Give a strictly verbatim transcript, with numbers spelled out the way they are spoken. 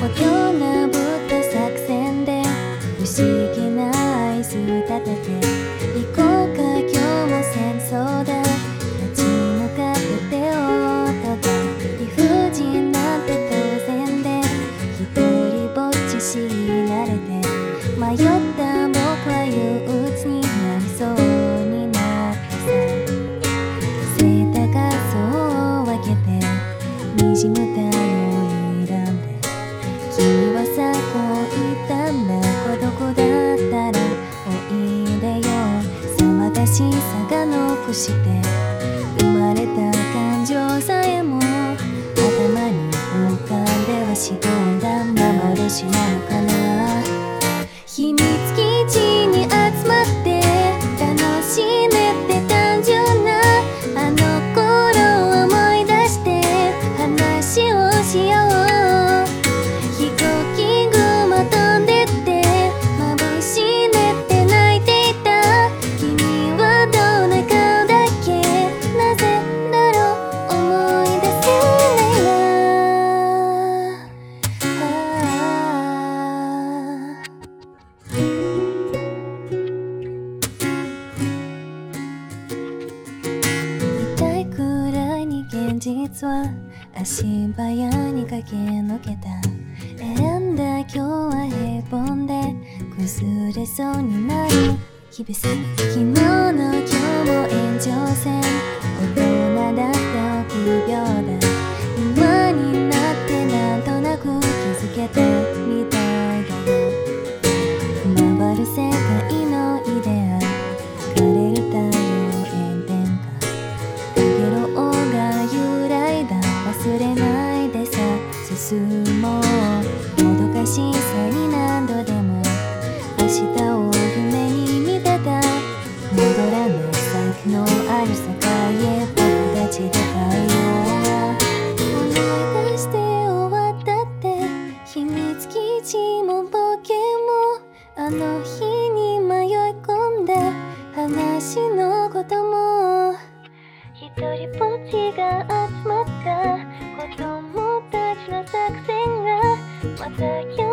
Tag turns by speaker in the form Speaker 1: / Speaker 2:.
Speaker 1: 大人ぶった作戦で不思議な合図立てて行こうか今日も戦争だ立ち向かって手をただ理不尽なんて当然で一人ぼっち強いられて迷った僕は憂鬱になりそうになってさ背高そうを分けてにじむ太陽に選んで君はさこう言ったんだ孤独だったらおいでよ騒がしさが残して生まれた感情さえも頭に浮かんではしぼんだ幻なのかな秘密基地に集まって楽しめて単純なあの頃を思い出して話をしよう飛行機雲飛んでって眩しねって泣いていた君はどんな顔だっけなぜだろう思い出せないな痛いくらいに現実は足早に駆け抜けた選んだ今日は平凡で崩れそうになる日々さ昨日の今日も延長線大人だって臆病だ今になってなんとなく気づけたみたいだよ回る世界のイデア枯れる太陽炎天下かげろうが揺らいだ忘れないでさ進もうもどかしさに何度でも明日を夢に見てた戻らない先のある世界へ僕たちで帰ろう思い出して終わったって秘密基地も冒険もあの日に迷い込んだ話のことも一人ぼっちが集まった子供たちの作戦がまた